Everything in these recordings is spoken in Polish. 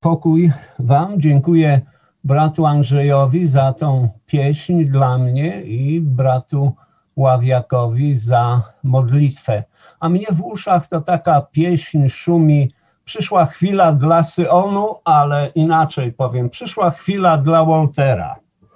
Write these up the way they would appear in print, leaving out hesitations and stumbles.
Pokój wam. Dziękuję bratu Andrzejowi za tą pieśń dla mnie i bratu Ławiakowi za modlitwę. A mnie w uszach to taka pieśń szumi: przyszła chwila dla Syonu, ale inaczej powiem, przyszła chwila dla Waltera.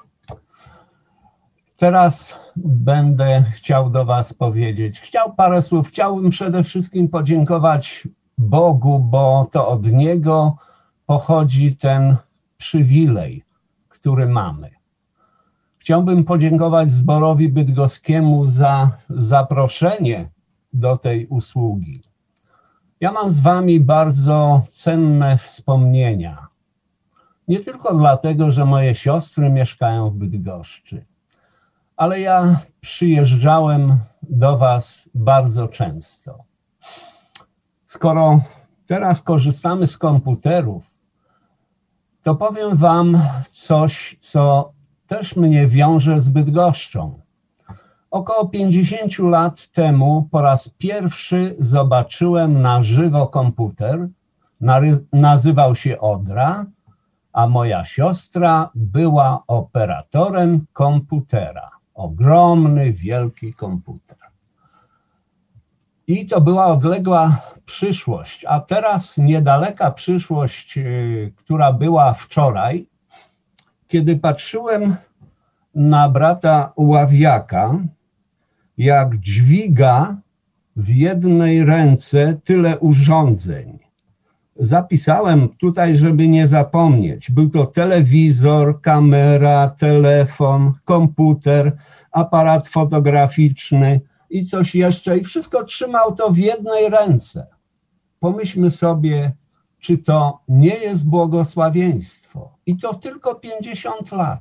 Teraz będę chciał do was powiedzieć. Parę słów. Chciałbym przede wszystkim podziękować Bogu, bo to od Niego pochodzi ten przywilej, który mamy. Chciałbym podziękować zborowi bydgoskiemu za zaproszenie do tej usługi. Ja mam z wami bardzo cenne wspomnienia. Nie tylko dlatego, że moje siostry mieszkają w Bydgoszczy, ale ja przyjeżdżałem do was bardzo często. Skoro teraz korzystamy z komputerów, to powiem wam coś, co też mnie wiąże z Bydgoszczą. Około 50 lat temu po raz pierwszy zobaczyłem na żywo komputer. Nazywał się Odra, a moja siostra była operatorem komputera. Ogromny, wielki komputer. I to była odległa przyszłość, a teraz niedaleka przyszłość, która była wczoraj, kiedy patrzyłem na brata Ławiaka, jak dźwiga w jednej ręce tyle urządzeń. Zapisałem tutaj, żeby nie zapomnieć. Był to telewizor, kamera, telefon, komputer, aparat fotograficzny i coś jeszcze. I wszystko trzymał to w jednej ręce. Pomyślmy sobie, czy to nie jest błogosławieństwo. I to tylko 50 lat.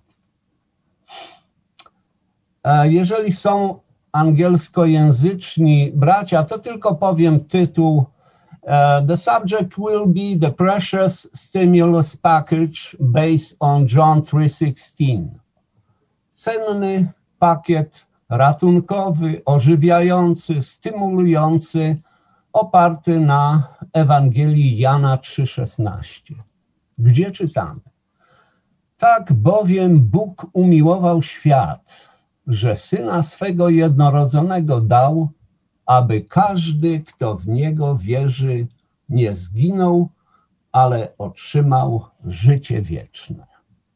Jeżeli są angielskojęzyczni bracia, to tylko powiem tytuł. The subject will be the precious stimulus package based on John 3:16. Cenny pakiet ratunkowy, ożywiający, stymulujący, oparty na Ewangelii Jana 3:16. Gdzie czytamy? Tak bowiem Bóg umiłował świat, że Syna swego jednorodzonego dał, aby każdy, kto w Niego wierzy, nie zginął, ale otrzymał życie wieczne.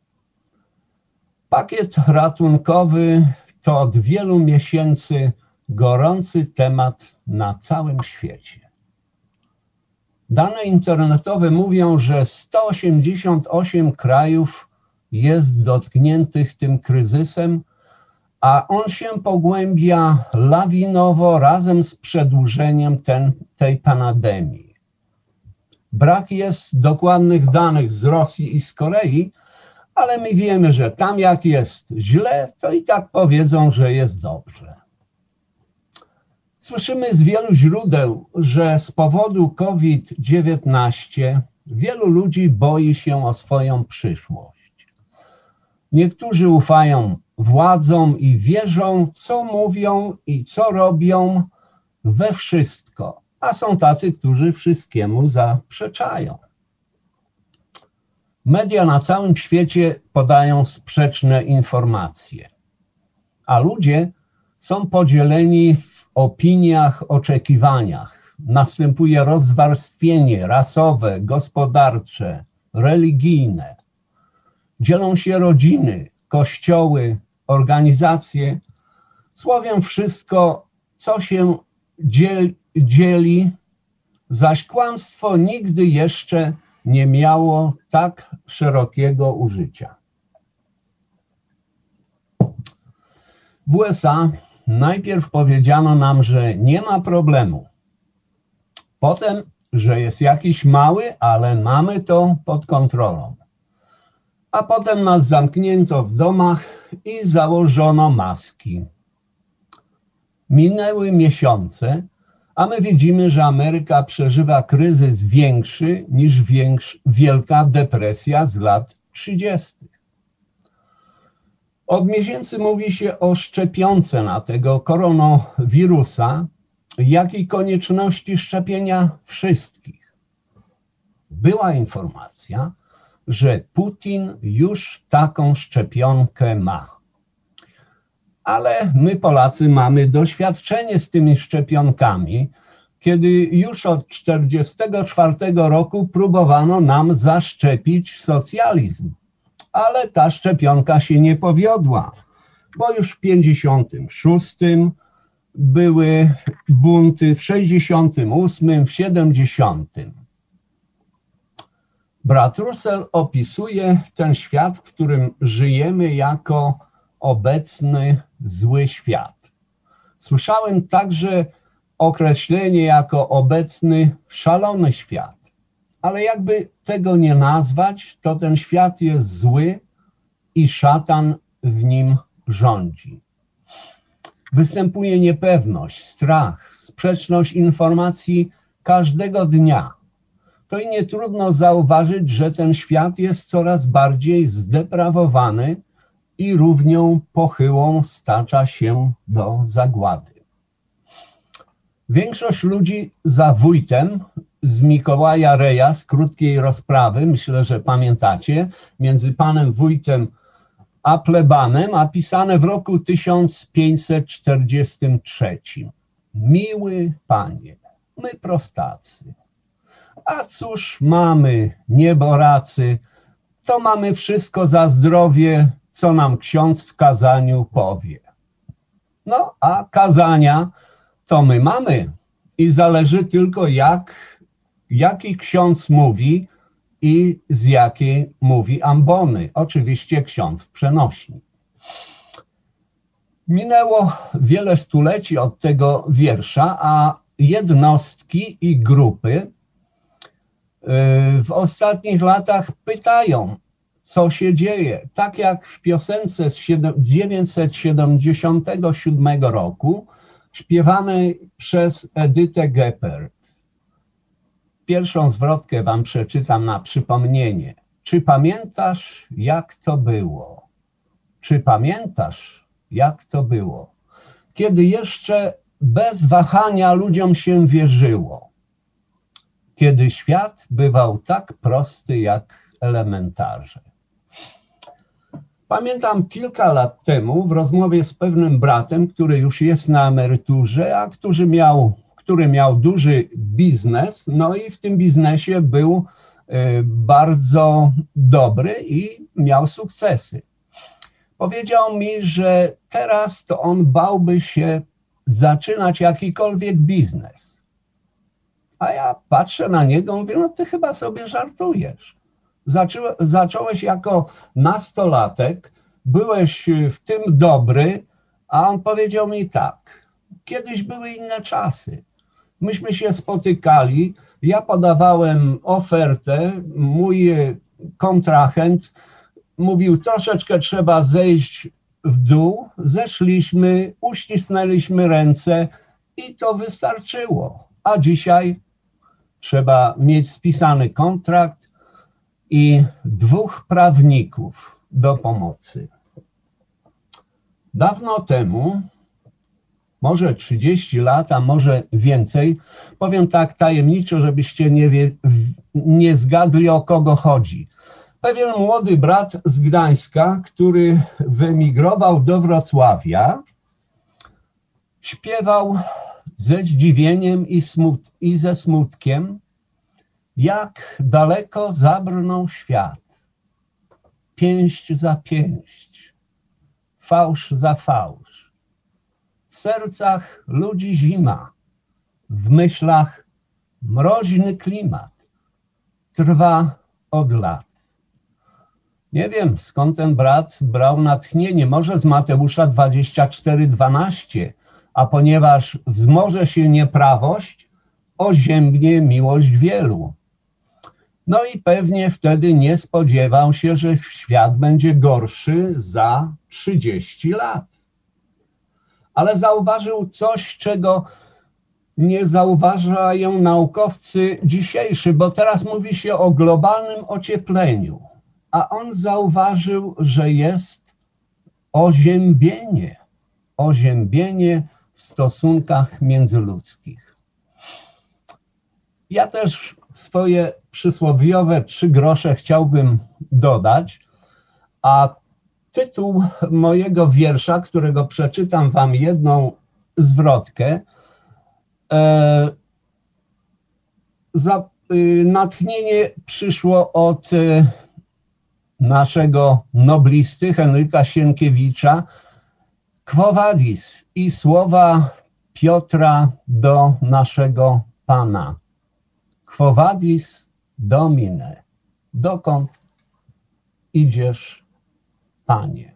Pakiet ratunkowy to od wielu miesięcy gorący temat na całym świecie. Dane internetowe mówią, że 188 krajów jest dotkniętych tym kryzysem, a on się pogłębia lawinowo razem z przedłużeniem tej pandemii. Brak jest dokładnych danych z Rosji i z Korei, ale my wiemy, że tam jak jest źle, to i tak powiedzą, że jest dobrze. Słyszymy z wielu źródeł, że z powodu COVID-19 wielu ludzi boi się o swoją przyszłość. Niektórzy ufają władzom i wierzą, co mówią i co robią we wszystko, a są tacy, którzy wszystkiemu zaprzeczają. Media na całym świecie podają sprzeczne informacje, a ludzie są podzieleni w opiniach, oczekiwaniach. Następuje rozwarstwienie rasowe, gospodarcze, religijne. Dzielą się rodziny, kościoły, organizacje, słowem wszystko, co się dzieli, zaś kłamstwo nigdy jeszcze nie miało tak szerokiego użycia. W USA najpierw powiedziano nam, że nie ma problemu. Potem, że jest jakiś mały, ale mamy to pod kontrolą. A potem nas zamknięto w domach i założono maski. Minęły miesiące, a my widzimy, że Ameryka przeżywa kryzys większy niż Wielka Depresja z lat 30. Od miesięcy mówi się o szczepionce na tego koronawirusa, jak i konieczności szczepienia wszystkich. była informacja, że Putin już taką szczepionkę ma. Ale my Polacy mamy doświadczenie z tymi szczepionkami, kiedy już od 1944 roku próbowano nam zaszczepić socjalizm. Ale ta szczepionka się nie powiodła, bo już w 1956 były bunty, w 1968, w 1970. Brat Russell opisuje ten świat, w którym żyjemy, jako obecny zły świat. Słyszałem także określenie jako obecny szalony świat. Ale jakby tego nie nazwać, to ten świat jest zły i szatan w nim rządzi. Występuje niepewność, strach, sprzeczność informacji każdego dnia. To i nie trudno zauważyć, że ten świat jest coraz bardziej zdeprawowany i równią pochyłą stacza się do zagłady. Większość ludzi za wójtem z Mikołaja Reja, z krótkiej rozprawy, myślę, że pamiętacie, między panem wójtem a plebanem, a pisane w roku 1543. Miły panie, my prostacy, a cóż mamy, nieboracy, to mamy wszystko za zdrowie, co nam ksiądz w kazaniu powie. No, a kazania to my mamy i zależy tylko jaki ksiądz mówi i z jakiej mówi ambony. Oczywiście ksiądz w przenośni. Minęło wiele stuleci od tego wiersza, a jednostki i grupy w ostatnich latach pytają, co się dzieje. Tak jak w piosence z 1977 roku, śpiewanej przez Edytę Geppert. Pierwszą zwrotkę wam przeczytam na przypomnienie. Czy pamiętasz, jak to było? Czy pamiętasz, jak to było? Kiedy jeszcze bez wahania ludziom się wierzyło. Kiedy świat bywał tak prosty jak elementarze. Pamiętam kilka lat temu w rozmowie z pewnym bratem, który już jest na emeryturze, a który miał duży biznes, no i w tym biznesie był bardzo dobry i miał sukcesy. Powiedział mi, że teraz to on bałby się zaczynać jakikolwiek biznes. A ja patrzę na niego i mówię, no ty chyba sobie żartujesz. Zacząłeś jako nastolatek, byłeś w tym dobry, a on powiedział mi tak, kiedyś były inne czasy. Myśmy się spotykali, ja podawałem ofertę, mój kontrahent mówił, troszeczkę trzeba zejść w dół, zeszliśmy, uścisnęliśmy ręce i to wystarczyło. A dzisiaj trzeba mieć spisany kontrakt i 2 prawników do pomocy. Dawno temu, może 30 lat, a może więcej, powiem tak tajemniczo, żebyście nie zgadli, o kogo chodzi. Pewien młody brat z Gdańska, który wyemigrował do Wrocławia, śpiewał ze zdziwieniem i ze smutkiem, jak daleko zabrnął świat. Pięść za pięść, fałsz za fałsz. W sercach ludzi zima, w myślach mroźny klimat. Trwa od lat. Nie wiem, skąd ten brat brał natchnienie. Może z Mateusza 24:12, a ponieważ wzmoże się nieprawość, oziębnie miłość wielu. No i pewnie wtedy nie spodziewał się, że świat będzie gorszy za 30 lat. Ale zauważył coś, czego nie zauważają naukowcy dzisiejsi, bo teraz mówi się o globalnym ociepleniu, a on zauważył, że jest oziębienie w stosunkach międzyludzkich. Ja też swoje przysłowiowe 3 grosze chciałbym dodać, a tytuł mojego wiersza, którego przeczytam wam jedną zwrotkę, natchnienie przyszło od naszego noblisty Henryka Sienkiewicza, Quo vadis, i słowa Piotra do naszego Pana. Quo vadis, Domine, dokąd idziesz, Panie?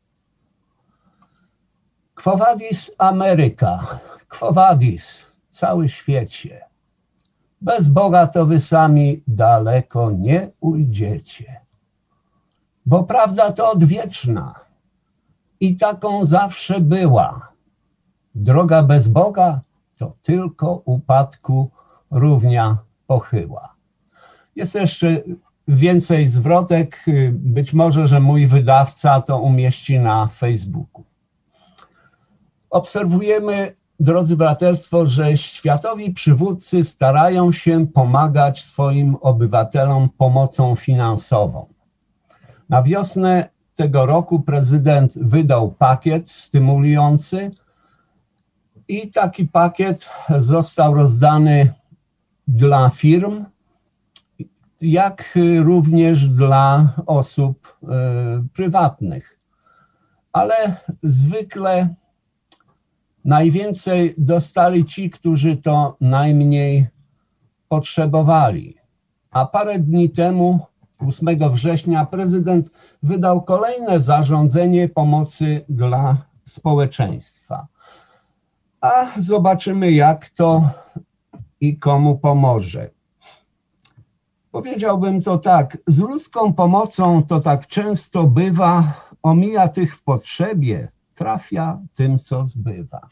Quo vadis, Ameryka, quo vadis, cały świecie. Bez Boga to wy sami daleko nie ujdziecie. Bo prawda to odwieczna i taką zawsze była. Droga bez Boga to tylko upadku równia pochyła. Jest jeszcze więcej zwrotek, być może, że mój wydawca to umieści na Facebooku. Obserwujemy, drodzy braterstwo, że światowi przywódcy starają się pomagać swoim obywatelom pomocą finansową. Na wiosnę tego roku prezydent wydał pakiet stymulujący i taki pakiet został rozdany dla firm, jak również dla osób prywatnych. Ale zwykle najwięcej dostali ci, którzy to najmniej potrzebowali. A parę dni temu, 8 września, prezydent wydał kolejne zarządzenie pomocy dla społeczeństwa. A zobaczymy, jak to i komu pomoże. Powiedziałbym to tak, z ludzką pomocą to tak często bywa, omija tych w potrzebie, trafia tym, co zbywa.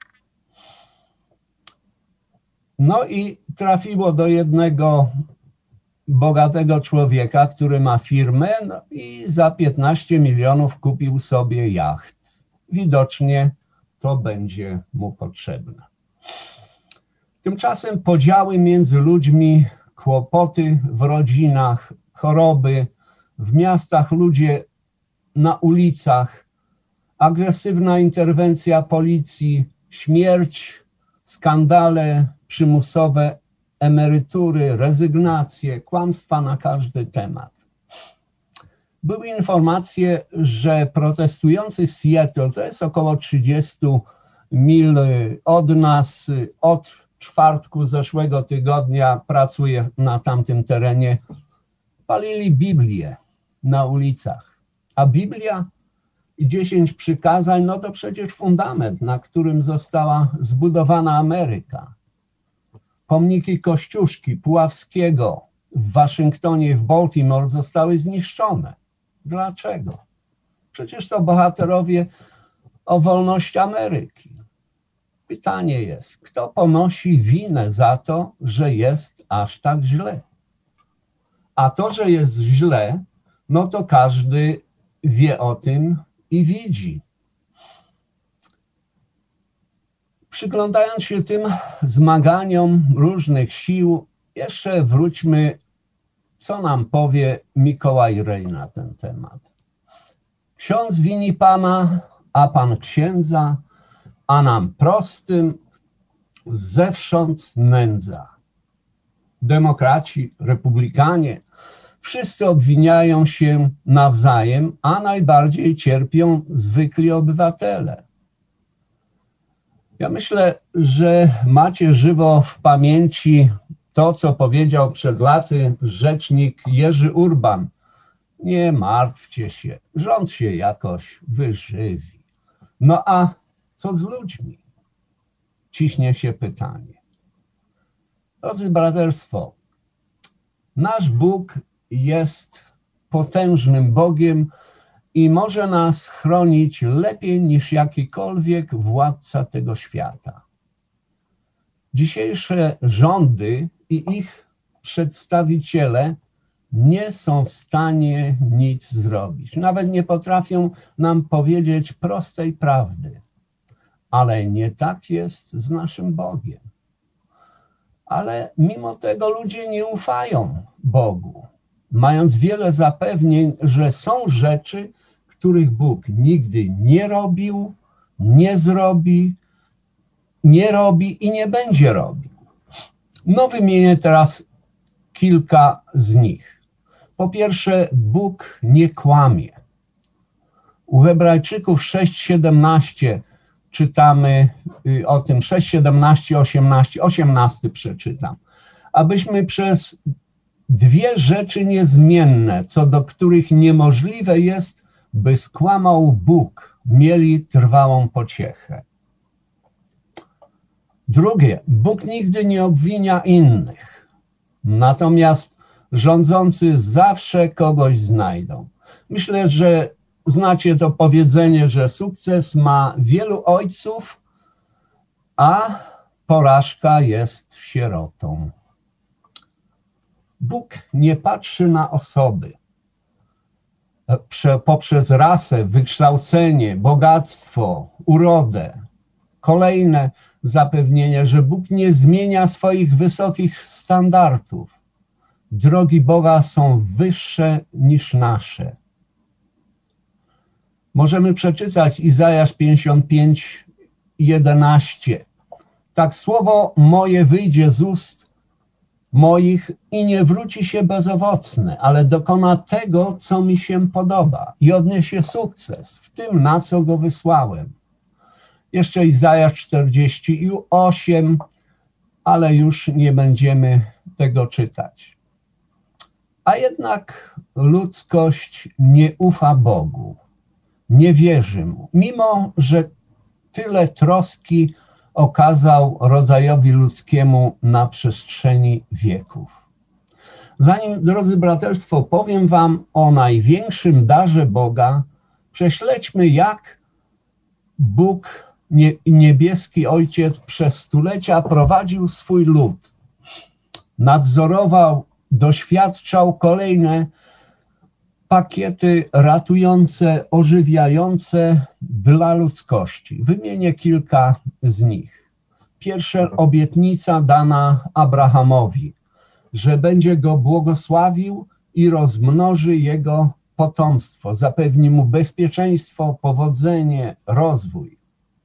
No i trafiło do jednego bogatego człowieka, który ma firmę, no i za 15 milionów kupił sobie jacht. Widocznie to będzie mu potrzebne. Tymczasem podziały między ludźmi, kłopoty w rodzinach, choroby, w miastach ludzie na ulicach, agresywna interwencja policji, śmierć, skandale, przymusowe emerytury, rezygnacje, kłamstwa na każdy temat. Były informacje, że protestujący w Seattle, to jest około 30 mil od nas, od czwartku zeszłego tygodnia pracuję na tamtym terenie, palili Biblię na ulicach. A Biblia i 10 przykazań, no to przecież fundament, na którym została zbudowana Ameryka. Pomniki Kościuszki, Puławskiego w Waszyngtonie i w Baltimore zostały zniszczone. Dlaczego? Przecież to bohaterowie o wolność Ameryki. Pytanie jest, kto ponosi winę za to, że jest aż tak źle? A to, że jest źle, no to każdy wie o tym i widzi. Przyglądając się tym zmaganiom różnych sił, jeszcze wróćmy, co nam powie Mikołaj Rej na ten temat. Ksiądz wini Pana, a Pan księdza, a nam prostym zewsząd nędza. Demokraci, republikanie, wszyscy obwiniają się nawzajem, a najbardziej cierpią zwykli obywatele. Ja myślę, że macie żywo w pamięci to, co powiedział przed laty rzecznik Jerzy Urban. Nie martwcie się, rząd się jakoś wyżywi. No a co z ludźmi? Ciśnie się pytanie. Drodzy braterstwo, nasz Bóg jest potężnym Bogiem i może nas chronić lepiej niż jakikolwiek władca tego świata. Dzisiejsze rządy i ich przedstawiciele nie są w stanie nic zrobić. Nawet nie potrafią nam powiedzieć prostej prawdy. Ale nie tak jest z naszym Bogiem. Ale mimo tego ludzie nie ufają Bogu, mając wiele zapewnień, że są rzeczy, których Bóg nigdy nie robił, nie zrobi, nie robi i nie będzie robił. No, wymienię teraz kilka z nich. Po pierwsze, Bóg nie kłamie. U Hebrajczyków 6:17 czytamy o tym, 6:17, 18 przeczytam. Abyśmy przez dwie rzeczy niezmienne, co do których niemożliwe jest, by skłamał Bóg, mieli trwałą pociechę. Drugie, Bóg nigdy nie obwinia innych, natomiast rządzący zawsze kogoś znajdą. Myślę, że znacie to powiedzenie, że sukces ma wielu ojców, a porażka jest sierotą. Bóg nie patrzy na osoby poprzez rasę, wykształcenie, bogactwo, urodę. Kolejne zapewnienie, że Bóg nie zmienia swoich wysokich standardów. Drogi Boga są wyższe niż nasze. Możemy przeczytać Izajasz 55:11. Tak słowo moje wyjdzie z ust moich i nie wróci się bezowocne, ale dokona tego, co mi się podoba i odniesie sukces w tym, na co go wysłałem. Jeszcze Izajasz 48, ale już nie będziemy tego czytać. A jednak ludzkość nie ufa Bogu, nie wierzy Mu, mimo że tyle troski okazał rodzajowi ludzkiemu na przestrzeni wieków. Zanim, drodzy braterstwo, powiem wam o największym darze Boga, prześledźmy, jak Bóg, niebieski Ojciec, przez stulecia prowadził swój lud. Nadzorował, doświadczał kolejne pakiety ratujące, ożywiające dla ludzkości. Wymienię kilka z nich. Pierwsza obietnica dana Abrahamowi, że będzie go błogosławił i rozmnoży jego potomstwo, zapewni mu bezpieczeństwo, powodzenie, rozwój.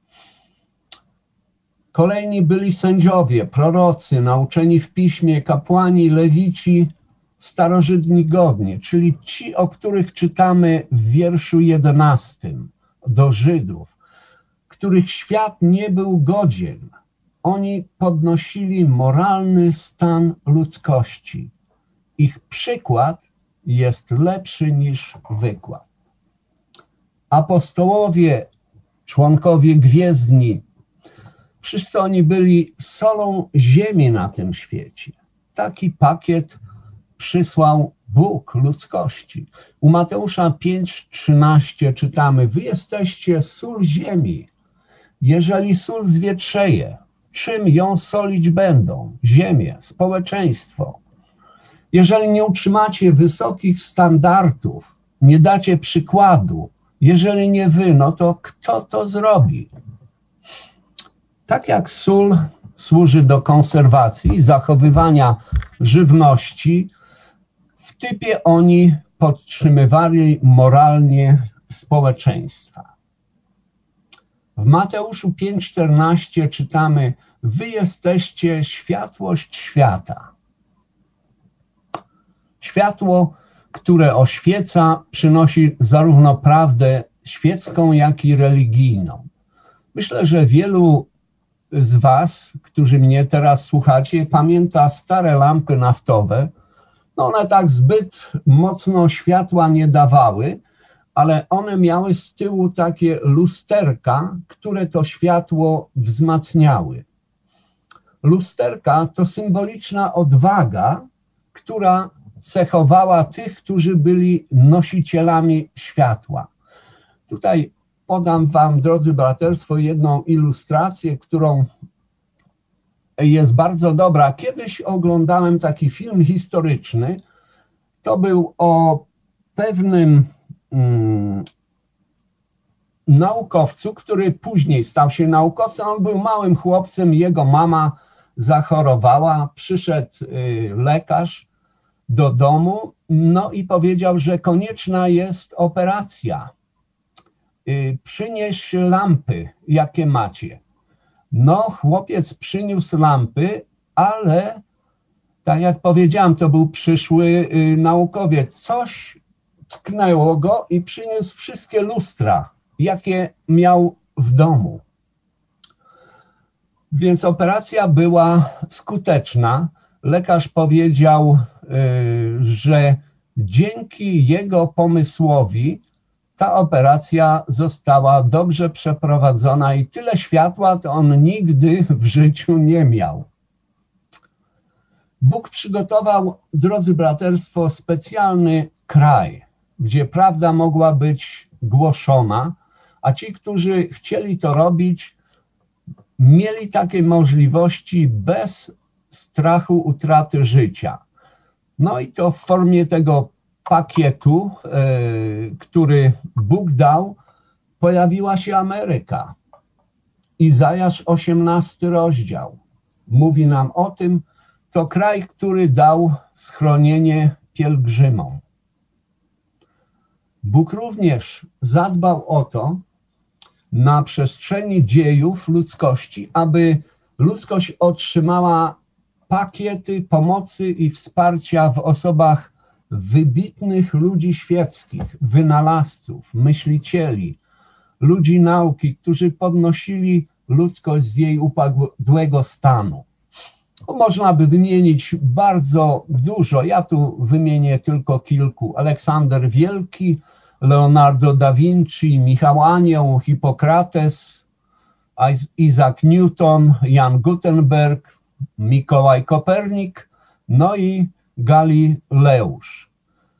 Kolejni byli sędziowie, prorocy, nauczeni w piśmie, kapłani, lewici, starożytni godnie, czyli ci, o których czytamy w wierszu 11 do Żydów, których świat nie był godzien. Oni podnosili moralny stan ludzkości. Ich przykład jest lepszy niż wykład. Apostołowie, członkowie gwiezdni, wszyscy oni byli solą ziemi na tym świecie. Taki pakiet przysłał Bóg ludzkości. U Mateusza 5:13 czytamy: wy jesteście sól ziemi. Jeżeli sól zwietrzeje, czym ją solić będą? Ziemię, społeczeństwo. Jeżeli nie utrzymacie wysokich standardów, nie dacie przykładu, jeżeli nie wy, no to kto to zrobi? Tak jak sól służy do konserwacji i zachowywania żywności, w typie oni podtrzymywali moralnie społeczeństwa. W Mateuszu 5:14 czytamy: wy jesteście światłość świata. Światło, które oświeca, przynosi zarówno prawdę świecką, jak i religijną. Myślę, że wielu z was, którzy mnie teraz słuchacie, pamięta stare lampy naftowe. No one tak zbyt mocno światła nie dawały, ale one miały z tyłu takie lusterka, które to światło wzmacniały. Lusterka to symboliczna odwaga, która cechowała tych, którzy byli nosicielami światła. Tutaj podam wam, drodzy braterstwo, jedną ilustrację, którą jest bardzo dobra. Kiedyś oglądałem taki film historyczny. To był o pewnym naukowcu, który później stał się naukowcem. On był małym chłopcem, jego mama zachorowała, przyszedł lekarz do domu, no i powiedział, że konieczna jest operacja. Przynieś lampy, jakie macie. No, chłopiec przyniósł lampy, ale tak jak powiedziałem, to był przyszły naukowiec. Coś tknęło go i przyniósł wszystkie lustra, jakie miał w domu. Więc operacja była skuteczna. Lekarz powiedział, że dzięki jego pomysłowi ta operacja została dobrze przeprowadzona i tyle światła to on nigdy w życiu nie miał. Bóg przygotował, drodzy braterstwo, specjalny kraj, gdzie prawda mogła być głoszona, a ci, którzy chcieli to robić, mieli takie możliwości bez strachu utraty życia. No i to w formie tego pakietu, który Bóg dał, pojawiła się Ameryka. Izajasz 18 rozdział mówi nam o tym, to kraj, który dał schronienie pielgrzymom. Bóg również zadbał o to na przestrzeni dziejów ludzkości, aby ludzkość otrzymała pakiety pomocy i wsparcia w osobach wybitnych ludzi świeckich, wynalazców, myślicieli, ludzi nauki, którzy podnosili ludzkość z jej upadłego stanu. Można by wymienić bardzo dużo, ja tu wymienię tylko kilku. Aleksander Wielki, Leonardo da Vinci, Michał Anioł, Hipokrates, Isaac Newton, Jan Gutenberg, Mikołaj Kopernik, no i Galileusz.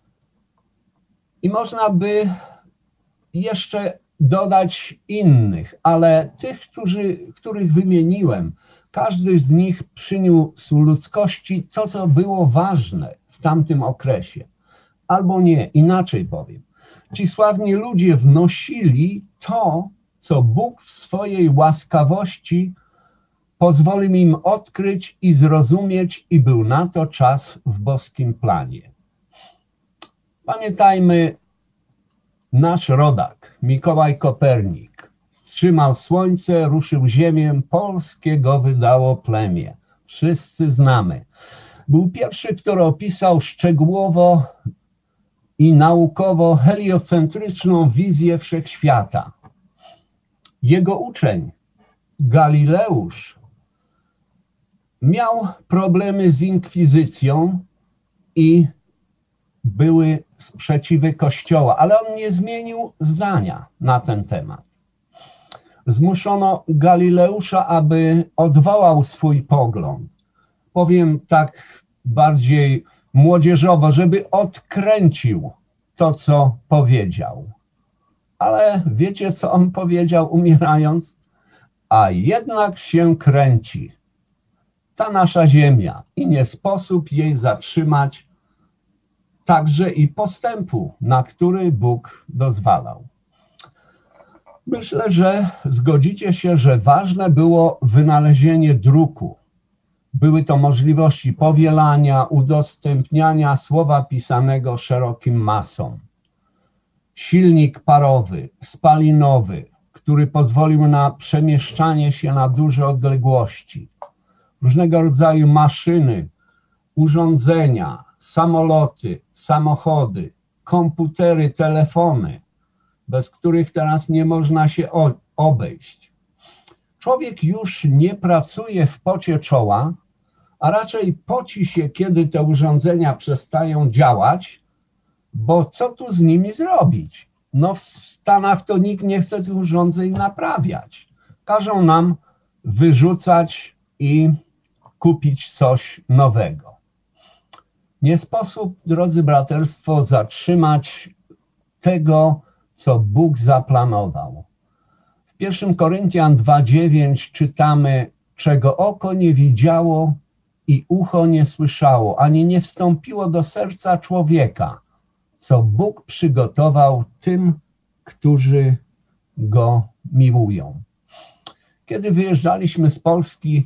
I można by jeszcze dodać innych, ale tych, których wymieniłem, każdy z nich przyniósł ludzkości to, co było ważne w tamtym okresie. Albo nie, inaczej powiem. Ci sławni ludzie wnosili to, co Bóg w swojej łaskawości pozwolił im odkryć i zrozumieć i był na to czas w boskim planie. Pamiętajmy, nasz rodak, Mikołaj Kopernik, wstrzymał słońce, ruszył ziemię, polskiego wydało plemię. Wszyscy znamy. Był pierwszy, który opisał szczegółowo i naukowo heliocentryczną wizję wszechświata. Jego uczeń, Galileusz, miał problemy z inkwizycją i były sprzeciwy Kościoła, ale on nie zmienił zdania na ten temat. Zmuszono Galileusza, aby odwołał swój pogląd. Powiem tak bardziej młodzieżowo, żeby odkręcił to, co powiedział. Ale wiecie, co on powiedział umierając? A jednak się kręci ta nasza ziemia i nie sposób jej zatrzymać, także i postępu, na który Bóg dozwalał. Myślę, że zgodzicie się, że ważne było wynalezienie druku. Były to możliwości powielania, udostępniania słowa pisanego szerokim masom. Silnik parowy, spalinowy, który pozwolił na przemieszczanie się na duże odległości. Różnego rodzaju maszyny, urządzenia, samoloty, samochody, komputery, telefony, bez których teraz nie można się obejść. Człowiek już nie pracuje w pocie czoła, a raczej poci się, kiedy te urządzenia przestają działać, bo co tu z nimi zrobić? No w Stanach to nikt nie chce tych urządzeń naprawiać. Każą nam wyrzucać i kupić coś nowego. Nie sposób, drodzy braterstwo, zatrzymać tego, co Bóg zaplanował. W 1 Koryntian 2:9 czytamy, czego oko nie widziało i ucho nie słyszało, ani nie wstąpiło do serca człowieka, co Bóg przygotował tym, którzy Go miłują. Kiedy wyjeżdżaliśmy z Polski,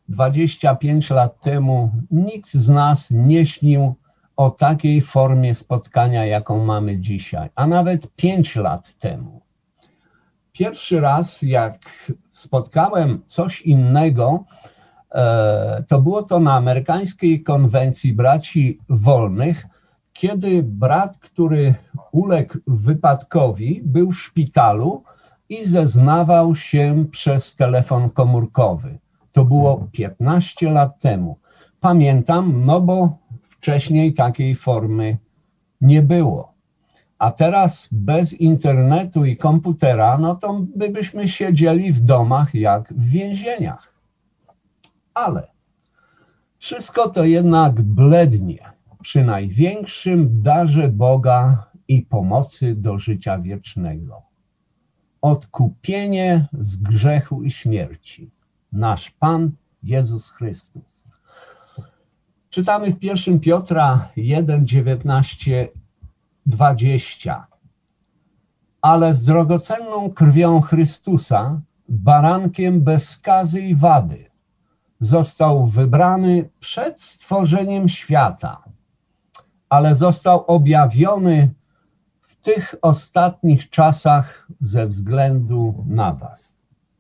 25 lat temu nikt z nas nie śnił o takiej formie spotkania, jaką mamy dzisiaj, a nawet 5 lat temu. Pierwszy raz, jak spotkałem coś innego, to było to na amerykańskiej konwencji braci wolnych, kiedy brat, który uległ wypadkowi, był w szpitalu i zeznawał się przez telefon komórkowy. To było 15 lat temu. Pamiętam, no bo wcześniej takiej formy nie było. A teraz bez internetu i komputera, no to byśmy siedzieli w domach jak w więzieniach. Ale wszystko to jednak blednie przy największym darze Boga i pomocy do życia wiecznego. Odkupienie z grzechu i śmierci. Nasz Pan Jezus Chrystus. Czytamy w 1 Piotra 1, 19, 20. Ale z drogocenną krwią Chrystusa, barankiem bez skazy i wady, został wybrany przed stworzeniem świata, ale został objawiony w tych ostatnich czasach ze względu na was.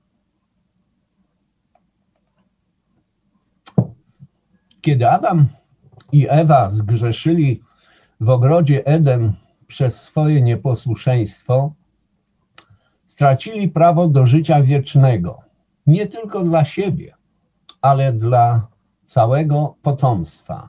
Kiedy Adam i Ewa zgrzeszyli w ogrodzie Eden przez swoje nieposłuszeństwo, stracili prawo do życia wiecznego, nie tylko dla siebie, ale dla całego potomstwa.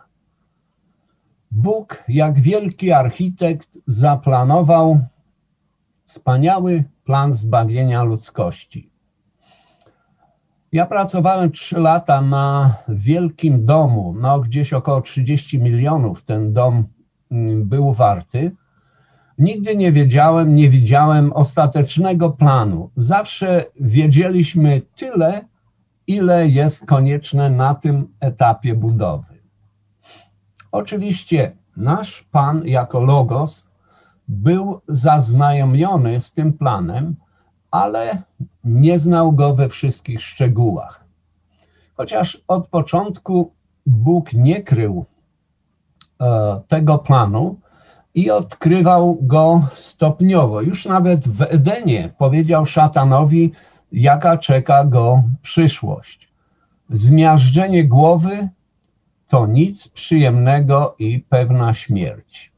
Bóg, jak wielki architekt, zaplanował wspaniały plan zbawienia ludzkości. Ja pracowałem 3 lata na wielkim domu, no gdzieś około 30 milionów ten dom był warty. Nigdy nie widziałem ostatecznego planu. Zawsze wiedzieliśmy tyle, ile jest konieczne na tym etapie budowy. Oczywiście nasz Pan jako Logos był zaznajomiony z tym planem, ale nie znał go we wszystkich szczegółach. Chociaż od początku Bóg nie krył tego planu i odkrywał go stopniowo. Już nawet w Edenie powiedział szatanowi, jaka czeka go przyszłość. Zmiażdżenie głowy to nic przyjemnego i pewna śmierć.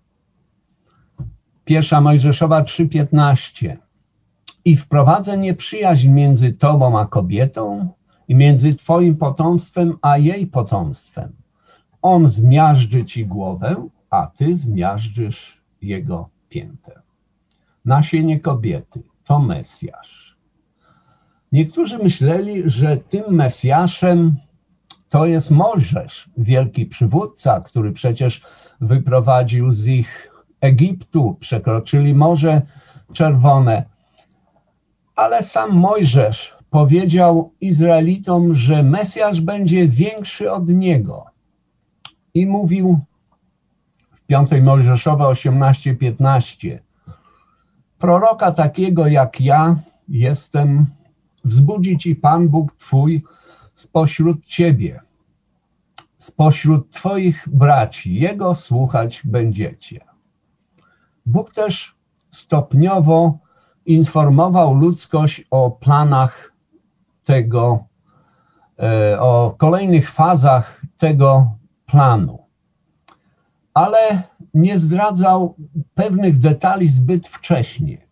1 Mojżeszowa 3,15. I wprowadzę nieprzyjaźń między tobą a kobietą i między twoim potomstwem a jej potomstwem. On zmiażdży ci głowę, a ty zmiażdżysz jego piętę. Nasienie kobiety to Mesjasz. Niektórzy myśleli, że tym Mesjaszem to jest Mojżesz, wielki przywódca, który przecież wyprowadził z ich Egiptu, przekroczyli Morze Czerwone. Ale sam Mojżesz powiedział Izraelitom, że Mesjasz będzie większy od niego. I mówił w 5 Mojżeszowa 18:15: proroka takiego jak ja jestem, wzbudzi ci Pan Bóg twój spośród ciebie, spośród twoich braci, jego słuchać będziecie. Bóg też stopniowo informował ludzkość o planach tego, o kolejnych fazach tego planu. Ale nie zdradzał pewnych detali zbyt wcześnie.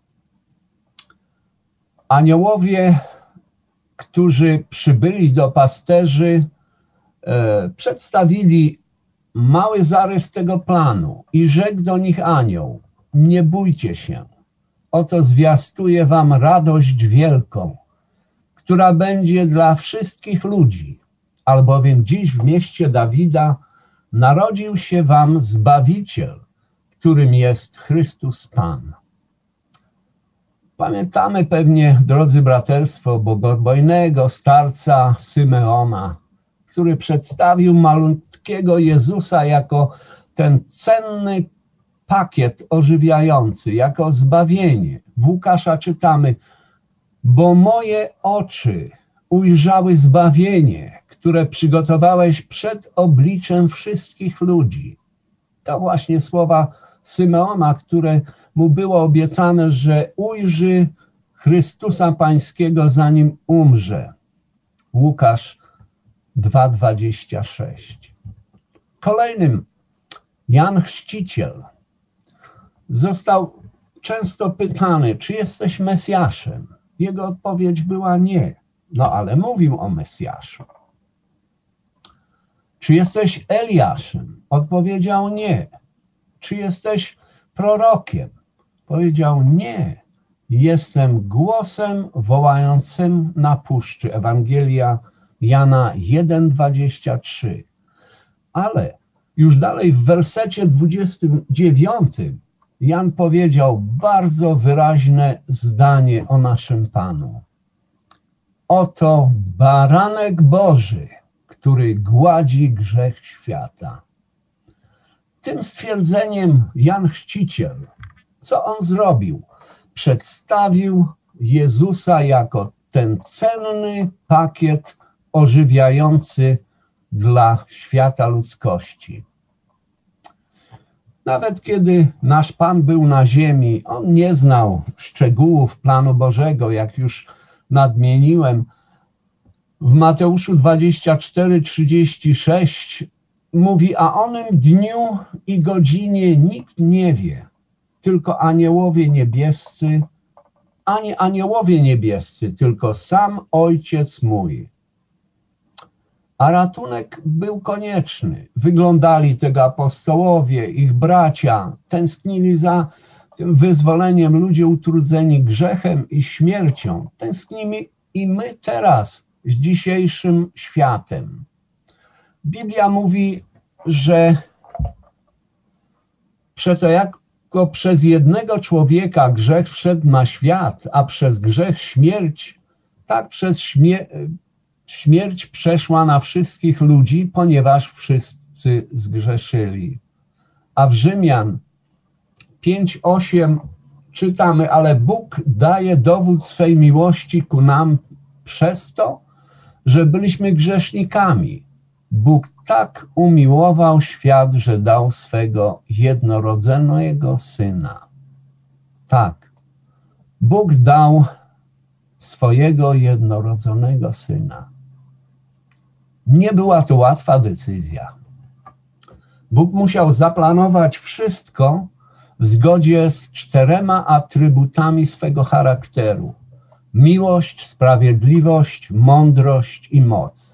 Aniołowie, którzy przybyli do pasterzy, przedstawili mały zarys tego planu i rzekł do nich anioł: nie bójcie się, oto zwiastuję wam radość wielką, która będzie dla wszystkich ludzi, albowiem dziś w mieście Dawida narodził się wam Zbawiciel, którym jest Chrystus Pan. Pamiętamy pewnie, drodzy braterstwo, bogobojnego starca Symeona, który przedstawił malutkiego Jezusa jako ten cenny pakiet ożywiający, jako zbawienie. W Łukasza czytamy: bo moje oczy ujrzały zbawienie, które przygotowałeś przed obliczem wszystkich ludzi. To właśnie słowa Symeona, które mu było obiecane, że ujrzy Chrystusa Pańskiego, zanim umrze. Łukasz 2,26. Kolejnym, Jan Chrzciciel, został często pytany, czy jesteś Mesjaszem. Jego odpowiedź była nie, no ale mówił o Mesjaszu. Czy jesteś Eliaszem? Odpowiedział nie. Czy jesteś prorokiem? Powiedział nie. Jestem głosem wołającym na puszczy. Ewangelia Jana 1,23. Ale już dalej w wersecie 29 Jan powiedział bardzo wyraźne zdanie o naszym Panu. Oto baranek Boży, który gładzi grzech świata. Tym stwierdzeniem Jan Chrzciciel, co on zrobił? Przedstawił Jezusa jako ten cenny pakiet ożywiający dla świata ludzkości. Nawet kiedy nasz Pan był na ziemi, on nie znał szczegółów planu Bożego, jak już nadmieniłem. W Mateuszu 24:36 mówi, a onym dniu i godzinie nikt nie wie, tylko aniołowie niebiescy, ani aniołowie niebiescy, tylko sam Ojciec mój. A ratunek był konieczny. Wyglądali tego apostołowie, ich bracia, tęsknili za tym wyzwoleniem, ludzie utrudzeni grzechem i śmiercią. Tęsknimy i my teraz z dzisiejszym światem. Biblia mówi, że przeto jako przez jednego człowieka grzech wszedł na świat, a przez grzech śmierć, tak przez śmierć przeszła na wszystkich ludzi, ponieważ wszyscy zgrzeszyli. A w Rzymian 5:8 czytamy, ale Bóg daje dowód swej miłości ku nam przez to, że byliśmy grzesznikami. Bóg tak umiłował świat, że dał swego jednorodzonego Syna. Tak, Bóg dał swojego jednorodzonego Syna. Nie była to łatwa decyzja. Bóg musiał zaplanować wszystko w zgodzie z 4 atrybutami swego charakteru. Miłość, sprawiedliwość, mądrość i moc.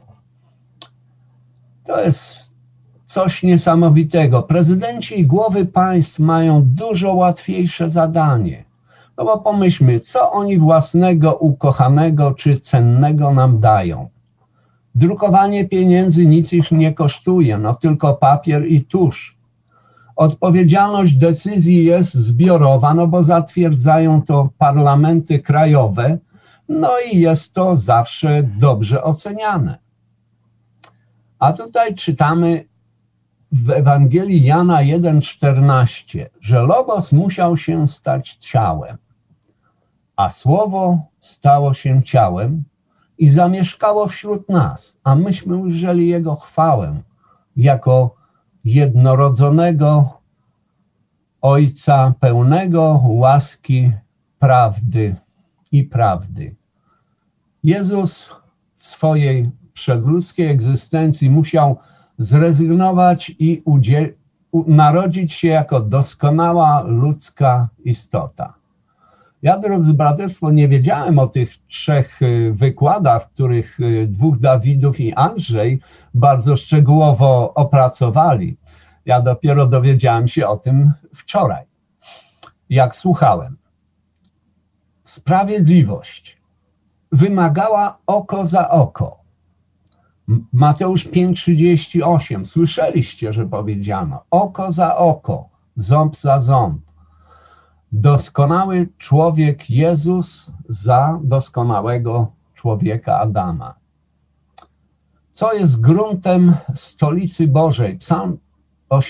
To jest coś niesamowitego. Prezydenci i głowy państw mają dużo łatwiejsze zadanie. No bo pomyślmy, co oni własnego, ukochanego czy cennego nam dają. Drukowanie pieniędzy nic ich nie kosztuje, no tylko papier i tusz. Odpowiedzialność decyzji jest zbiorowa, no bo zatwierdzają to parlamenty krajowe, no i jest to zawsze dobrze oceniane. A tutaj czytamy w Ewangelii Jana 1,14, że Logos musiał się stać ciałem, a Słowo stało się ciałem i zamieszkało wśród nas, a myśmy ujrzeli Jego chwałę jako jednorodzonego Ojca pełnego łaski, prawdy i prawdy. Jezus w swojej przedludzkiej egzystencji musiał zrezygnować i narodzić się jako doskonała ludzka istota. Ja, drodzy braterstwo, nie wiedziałem o tych 3 wykładach, których 2 Dawidów i Andrzej bardzo szczegółowo opracowali. Ja dopiero dowiedziałem się o tym wczoraj, jak słuchałem. Sprawiedliwość wymagała oko za oko. Mateusz 5:38. Słyszeliście, że powiedziano oko za oko, ząb za ząb. Doskonały człowiek Jezus za doskonałego człowieka Adama. Co jest gruntem stolicy Bożej? Psalm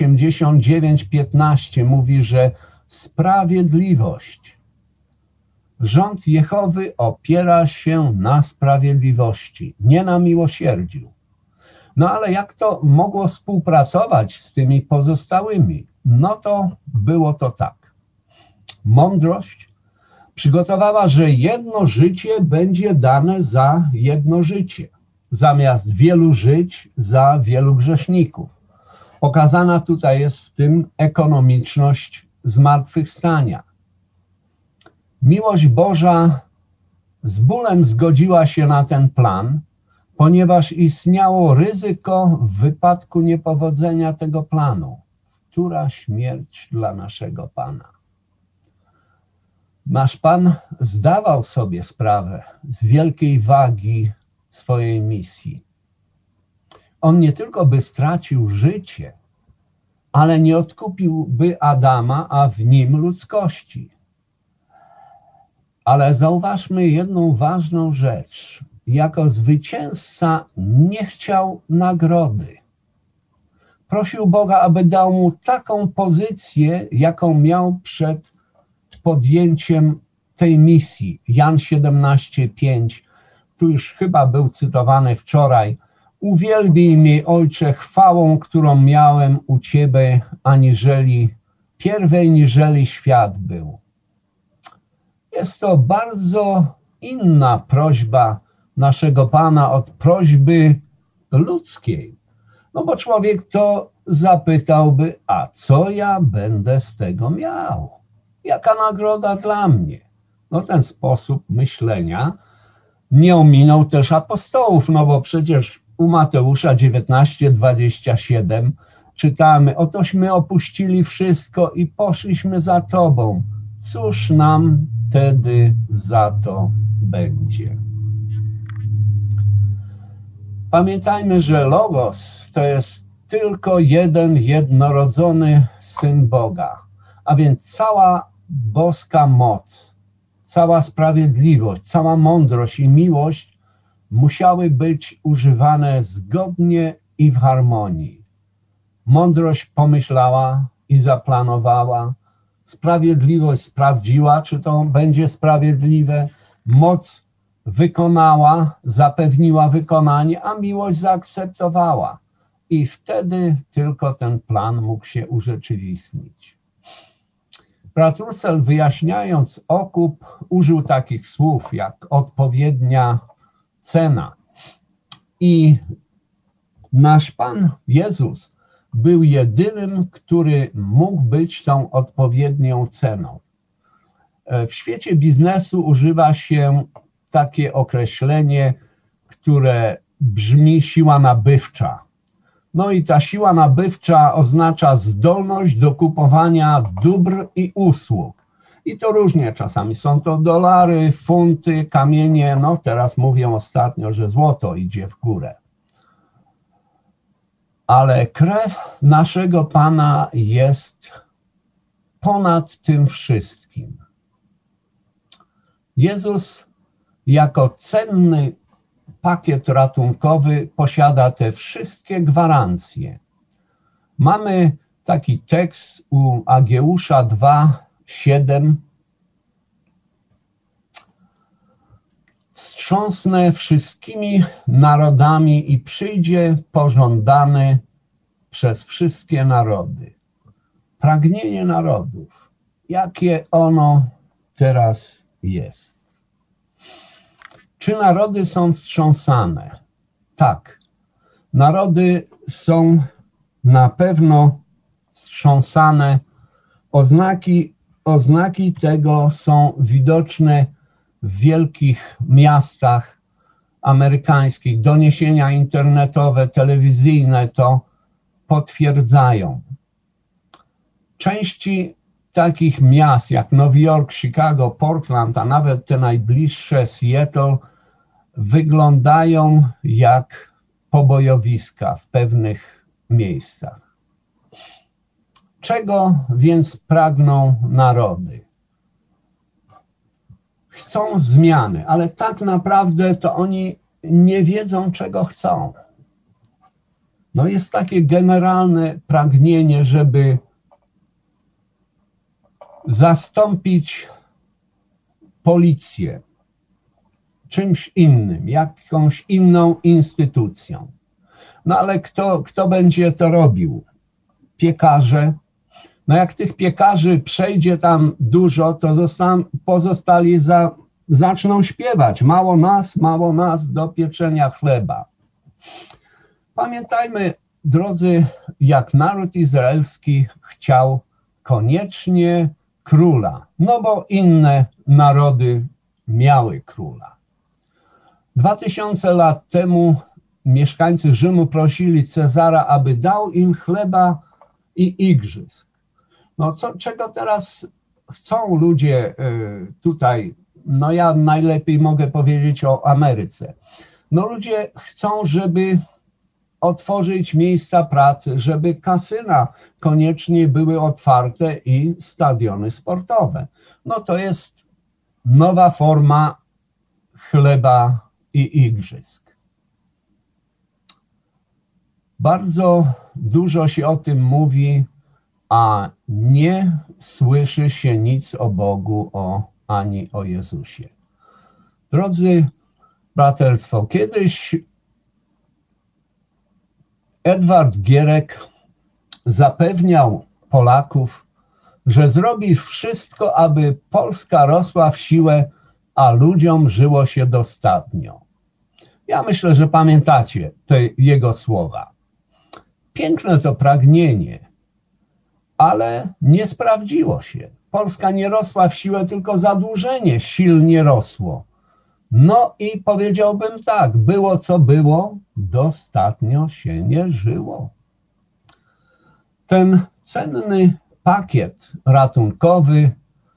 89:15 mówi, że sprawiedliwość Rząd Jehowy opiera się na sprawiedliwości, nie na miłosierdziu. No ale jak to mogło współpracować z tymi pozostałymi? No to było to tak. Mądrość przygotowała, że jedno życie będzie dane za jedno życie, zamiast wielu żyć za wielu grzeszników. Pokazana tutaj jest w tym ekonomiczność zmartwychwstania. Miłość Boża z bólem zgodziła się na ten plan, ponieważ istniało ryzyko w wypadku niepowodzenia tego planu. Która śmierć dla naszego Pana? Nasz Pan zdawał sobie sprawę z wielkiej wagi swojej misji. On nie tylko by stracił życie, ale nie odkupiłby Adama, a w nim ludzkości. Ale zauważmy jedną ważną rzecz. Jako zwycięzca nie chciał nagrody. Prosił Boga, aby dał mu taką pozycję, jaką miał przed podjęciem tej misji. Jan 17:5, tu już chyba był cytowany wczoraj. Uwielbij mnie, Ojcze, chwałą, którą miałem u Ciebie, pierwej niżeli świat był. Jest to bardzo inna prośba naszego Pana od prośby ludzkiej. No bo człowiek to zapytałby, a co ja będę z tego miał? Jaka nagroda dla mnie? No ten sposób myślenia nie ominął też apostołów, no bo przecież u Mateusza 19:27 czytamy, otośmy opuścili wszystko i poszliśmy za Tobą. Cóż nam wtedy za to będzie? Pamiętajmy, że Logos to jest tylko jeden jednorodzony Syn Boga, a więc cała boska moc, cała sprawiedliwość, cała mądrość i miłość musiały być używane zgodnie i w harmonii. Mądrość pomyślała i zaplanowała, sprawiedliwość sprawdziła, czy to będzie sprawiedliwe, moc wykonała, zapewniła wykonanie, a miłość zaakceptowała. I wtedy tylko ten plan mógł się urzeczywistnić. Brat Russell, wyjaśniając okup, użył takich słów jak odpowiednia cena. I nasz Pan Jezus był jedynym, który mógł być tą odpowiednią ceną. W świecie biznesu używa się takie określenie, które brzmi siła nabywcza. No i ta siła nabywcza oznacza zdolność do kupowania dóbr i usług. I to różnie, czasami są to dolary, funty, kamienie, no teraz mówią ostatnio, że złoto idzie w górę. Ale krew naszego Pana jest ponad tym wszystkim. Jezus jako cenny pakiet ratunkowy posiada te wszystkie gwarancje. Mamy taki tekst u Ageusza 2:7. Wstrząsnę wszystkimi narodami i przyjdzie pożądany przez wszystkie narody. Pragnienie narodów, jakie ono teraz jest. Czy narody są wstrząsane? Tak. Narody są na pewno wstrząsane. Oznaki tego są widoczne w wielkich miastach amerykańskich. Doniesienia internetowe, telewizyjne to potwierdzają. Części takich miast jak Nowy Jork, Chicago, Portland, a nawet te najbliższe Seattle wyglądają jak pobojowiska w pewnych miejscach. Czego więc pragną narody? Chcą zmiany, ale tak naprawdę to oni nie wiedzą, czego chcą. No jest takie generalne pragnienie, żeby zastąpić policję czymś innym, jakąś inną instytucją. No ale kto będzie to robił? Piekarze. No jak tych piekarzy przejdzie tam dużo, to pozostali zaczną śpiewać. Mało nas do pieczenia chleba. Pamiętajmy, drodzy, jak naród izraelski chciał koniecznie króla, no bo inne narody miały króla. 2000 lat temu mieszkańcy Rzymu prosili Cezara, aby dał im chleba i igrzysk. No czego teraz chcą ludzie tutaj? No ja najlepiej mogę powiedzieć o Ameryce. No ludzie chcą, żeby otworzyć miejsca pracy, żeby kasyna koniecznie były otwarte i stadiony sportowe. No to jest nowa forma chleba i igrzysk. Bardzo dużo się o tym mówi, a nie słyszy się nic o Bogu ani o Jezusie. Drodzy braterstwo, kiedyś Edward Gierek zapewniał Polaków, że zrobi wszystko, aby Polska rosła w siłę, a ludziom żyło się dostatnio. Ja myślę, że pamiętacie te jego słowa. Piękne to pragnienie, ale nie sprawdziło się. Polska nie rosła w siłę, tylko zadłużenie silnie rosło. No i powiedziałbym tak, było co było, dostatnio się nie żyło. Ten cenny pakiet ratunkowy,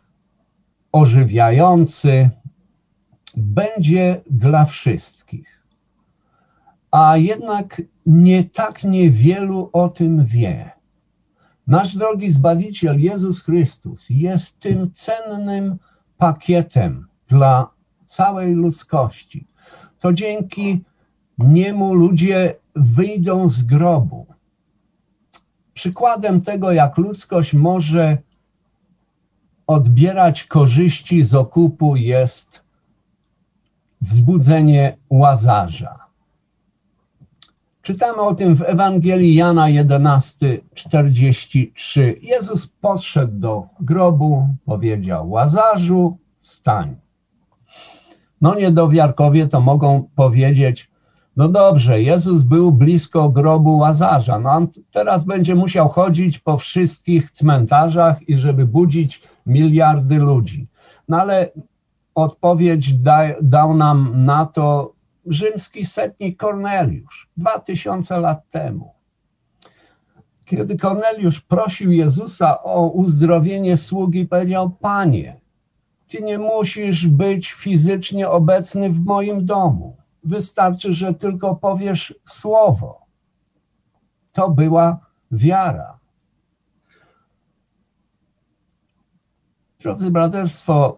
ożywiający, będzie dla wszystkich. A jednak tak niewielu o tym wie. Nasz drogi Zbawiciel Jezus Chrystus jest tym cennym pakietem dla całej ludzkości. To dzięki niemu ludzie wyjdą z grobu. Przykładem tego, jak ludzkość może odbierać korzyści z okupu, jest wzbudzenie Łazarza. Czytamy o tym w Ewangelii Jana 11:43. Jezus podszedł do grobu, powiedział: Łazarzu, wstań. No niedowiarkowie to mogą powiedzieć: no dobrze, Jezus był blisko grobu Łazarza, no on teraz będzie musiał chodzić po wszystkich cmentarzach i żeby budzić miliardy ludzi. No ale odpowiedź dał nam na to rzymski setnik Korneliusz 2000 lat temu. Kiedy Korneliusz prosił Jezusa o uzdrowienie sługi, powiedział: Panie, Ty nie musisz być fizycznie obecny w moim domu. Wystarczy, że tylko powiesz słowo. To była wiara. Drodzy braterstwo,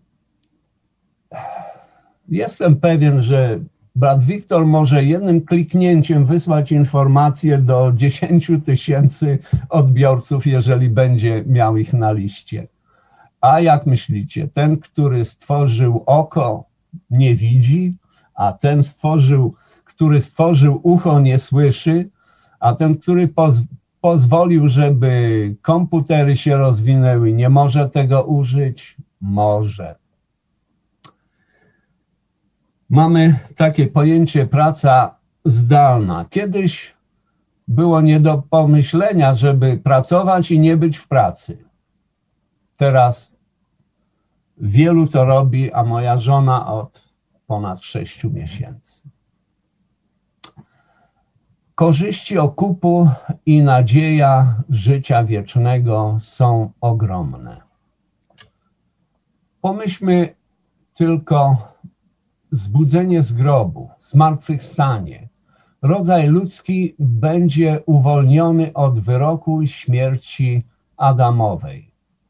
jestem pewien, że brat Wiktor może jednym kliknięciem wysłać informację do 10 000 odbiorców, jeżeli będzie miał ich na liście. A jak myślicie, ten, który stworzył oko, nie widzi, a ten który stworzył ucho, nie słyszy, a ten, który pozwolił, żeby komputery się rozwinęły, nie może tego użyć? Może. Mamy takie pojęcie praca zdalna. Kiedyś było nie do pomyślenia, żeby pracować i nie być w pracy. Teraz wielu to robi, a moja żona od ponad 6 miesięcy. Korzyści okupu i nadzieja życia wiecznego są ogromne. Pomyślmy tylko: zbudzenie z grobu, zmartwychwstanie. Rodzaj ludzki będzie uwolniony od wyroku śmierci Adamowej.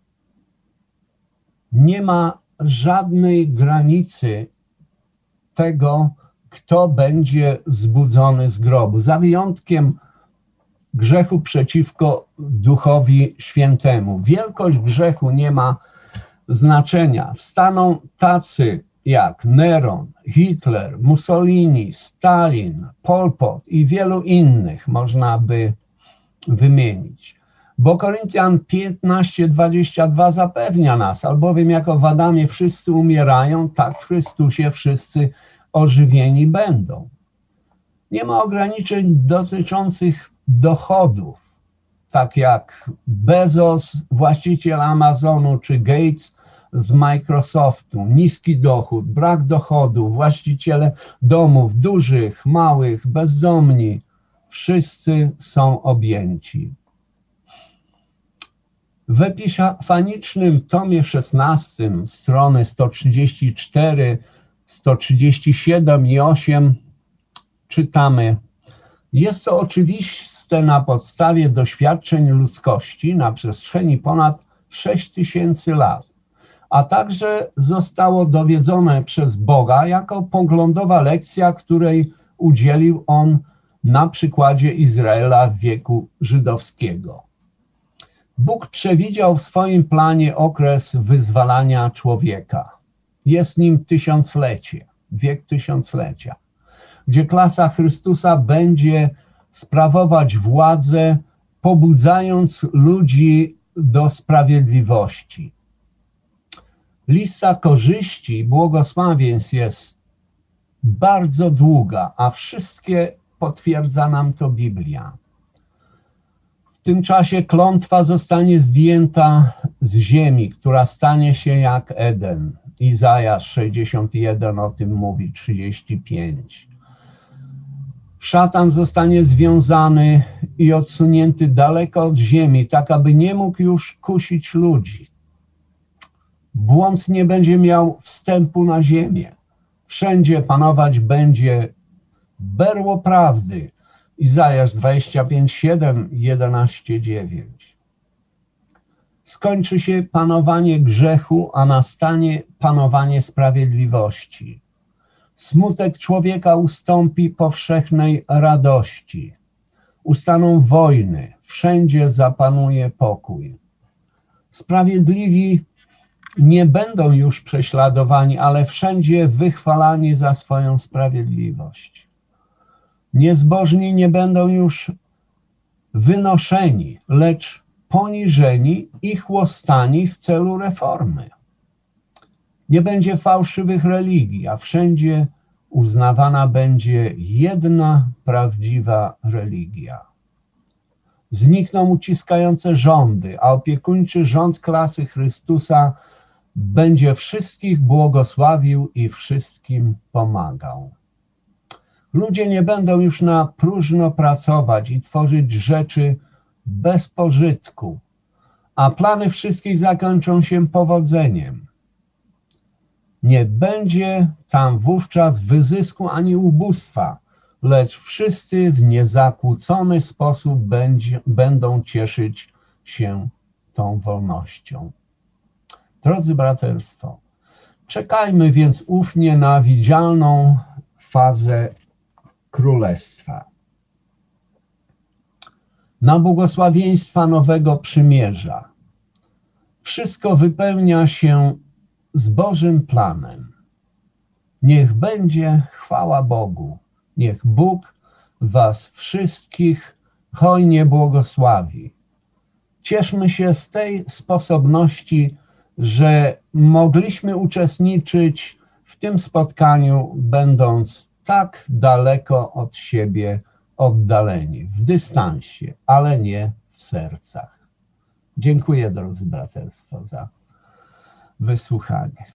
Nie ma żadnej granicy tego, kto będzie zbudzony z grobu, za wyjątkiem grzechu przeciwko Duchowi Świętemu. Wielkość grzechu nie ma znaczenia wstaną tacy jak Neron, Hitler, Mussolini, Stalin, Pol Pot i wielu innych można by wymienić. Bo Koryntian 15:22 zapewnia nas, albowiem jako w Adamie wszyscy umierają, tak w Chrystusie wszyscy ożywieni będą. Nie ma ograniczeń dotyczących dochodów, tak jak Bezos, właściciel Amazonu, czy Gates z Microsoftu. Niski dochód, brak dochodu, właściciele domów, dużych, małych, bezdomni, wszyscy są objęci. W epifanicznym tomie 16, strony 134, 137 i 8 czytamy: jest to oczywiste na podstawie doświadczeń ludzkości na przestrzeni ponad 6000 lat, a także zostało dowiedzone przez Boga jako poglądowa lekcja, której udzielił On na przykładzie Izraela w wieku żydowskiego. Bóg przewidział w swoim planie okres wyzwalania człowieka. Jest nim tysiąclecie, wiek tysiąclecia, gdzie klasa Chrystusa będzie sprawować władzę, pobudzając ludzi do sprawiedliwości. Lista korzyści i błogosławieństw jest bardzo długa, a wszystkie potwierdza nam to Biblia. W tym czasie klątwa zostanie zdjęta z ziemi, która stanie się jak Eden. Izajasz 61 o tym mówi, 35. Szatan zostanie związany i odsunięty daleko od ziemi, tak aby nie mógł już kusić ludzi. Błąd nie będzie miał wstępu na ziemię. Wszędzie panować będzie berło prawdy. Izajasz 25:7, 11:9. Skończy się panowanie grzechu, a nastanie panowanie sprawiedliwości. Smutek człowieka ustąpi powszechnej radości. Ustaną wojny, wszędzie zapanuje pokój. Sprawiedliwi nie będą już prześladowani, ale wszędzie wychwalani za swoją sprawiedliwość. Niezbożni nie będą już wynoszeni, lecz poniżeni i chłostani w celu reformy. Nie będzie fałszywych religii, a wszędzie uznawana będzie jedna prawdziwa religia. Znikną uciskające rządy, a opiekuńczy rząd klasy Chrystusa będzie wszystkich błogosławił i wszystkim pomagał. Ludzie nie będą już na próżno pracować i tworzyć rzeczy bez pożytku, a plany wszystkich zakończą się powodzeniem. Nie będzie tam wówczas wyzysku ani ubóstwa, lecz wszyscy w niezakłócony sposób będą cieszyć się tą wolnością. Drodzy braterstwo, czekajmy więc ufnie na widzialną fazę Królestwa, na błogosławieństwa nowego przymierza. Wszystko wypełnia się z Bożym planem. Niech będzie chwała Bogu. Niech Bóg was wszystkich hojnie błogosławi. Cieszmy się z tej sposobności, że mogliśmy uczestniczyć w tym spotkaniu, będąc tak daleko od siebie oddaleni, w dystansie, ale nie w sercach. Dziękuję, drodzy braterstwo, za wysłuchanie.